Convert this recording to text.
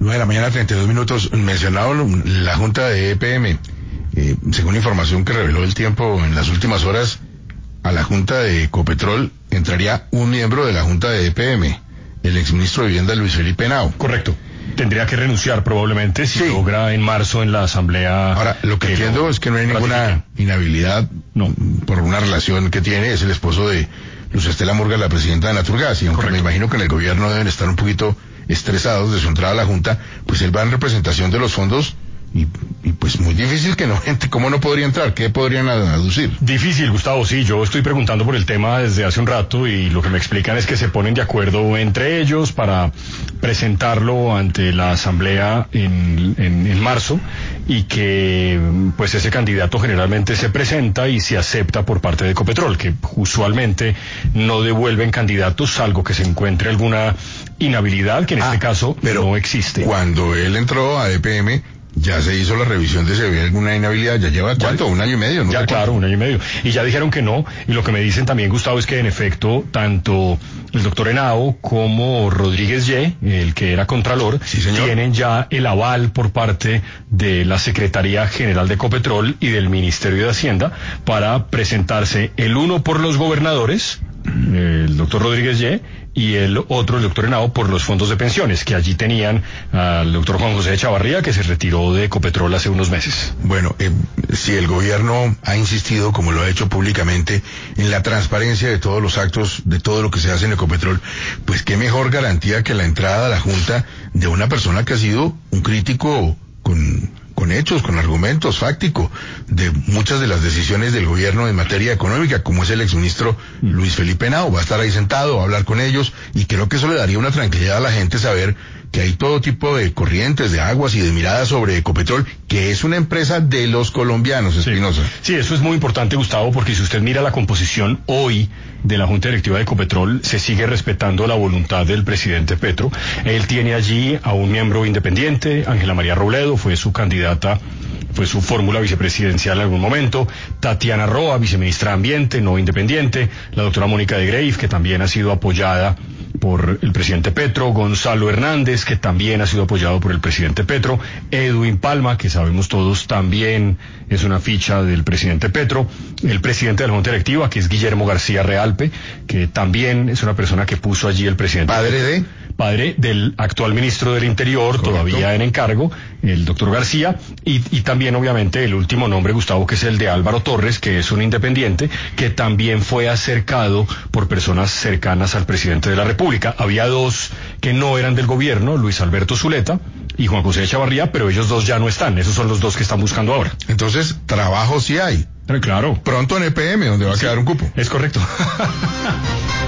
9 de la mañana, 32 minutos. Mencionado la Junta de EPM. Según información que reveló El Tiempo en las últimas horas, a la Junta de Ecopetrol entraría un miembro de la Junta de EPM, el exministro de Vivienda Luis Felipe Henao. Correcto. Tendría que renunciar probablemente si logra en marzo en la asamblea. Ahora, lo que entiendo es que no hay ninguna inhabilidad por una relación que tiene, es el esposo de Luz Estela Murga, la presidenta de Naturgas, y aunque me imagino que en el gobierno deben estar un poquito estresados de su entrada a la Junta, pues él va en representación de los fondos. Y pues muy difícil que no entre. ¿Cómo no podría entrar? ¿Qué podrían aducir? Difícil, Gustavo, sí. Yo estoy preguntando por el tema desde hace un rato y lo que me explican es que se ponen de acuerdo entre ellos para presentarlo ante la asamblea en marzo, y que pues ese candidato generalmente se presenta y se acepta por parte de Ecopetrol, que usualmente no devuelven candidatos salvo que se encuentre alguna inhabilidad, que en este caso no existe. Cuando él entró a EPM, ya se hizo la revisión de si había alguna inhabilidad. ¿Ya lleva cuánto? ¿Un año y medio? ¿No? Ya, claro, un año y medio. Y ya dijeron que no. Y lo que me dicen también, Gustavo, es que en efecto, tanto el doctor Henao como Rodríguez Ye, el que era contralor, tienen ya el aval por parte de la Secretaría General de Ecopetrol y del Ministerio de Hacienda para presentarse, el uno por los gobernadores, el doctor Rodríguez Ye, y el otro, el doctor Henao, por los fondos de pensiones, que allí tenían al doctor Juan José Echavarría, que se retiró de Ecopetrol hace unos meses. Bueno, si el gobierno ha insistido, como lo ha hecho públicamente, en la transparencia de todos los actos, de todo lo que se hace en Ecopetrol, pues qué mejor garantía que la entrada a la Junta de una persona que ha sido un crítico con hechos, con argumentos, fáctico, de muchas de las decisiones del gobierno en materia económica, como es el exministro Luis Felipe Henao. Va a estar ahí sentado, va a hablar con ellos, y creo que eso le daría una tranquilidad a la gente saber que hay todo tipo de corrientes, de aguas y de miradas sobre Ecopetrol, que es una empresa de los colombianos, Espinosa. Sí, eso es muy importante, Gustavo, porque si usted mira la composición hoy de la Junta Directiva de Ecopetrol, se sigue respetando la voluntad del presidente Petro. Él tiene allí a un miembro independiente, Ángela María Robledo, fue su candidata, fue su fórmula vicepresidencial en algún momento. Tatiana Roa, viceministra de Ambiente, no independiente. La doctora Mónica de Greif, que también ha sido apoyada por el presidente Petro. Gonzalo Hernández, que también ha sido apoyado por el presidente Petro. Edwin Palma, que sabemos todos también es una ficha del presidente Petro. El presidente de la Junta Directiva, que es Guillermo García Realpe, que también es una persona que puso allí el presidente. Padre del actual ministro del Interior, todavía en encargo, el doctor García, y también obviamente el último nombre, Gustavo, que es el de Álvaro Torres, que es un independiente, que también fue acercado por personas cercanas al presidente de la República. Había dos que no eran del gobierno, Luis Alberto Zuleta y Juan José Echavarría, pero ellos dos ya no están, esos son los dos que están buscando ahora. Entonces, trabajo sí hay. Claro. Pronto en EPM, donde va a quedar un cupo. Es correcto.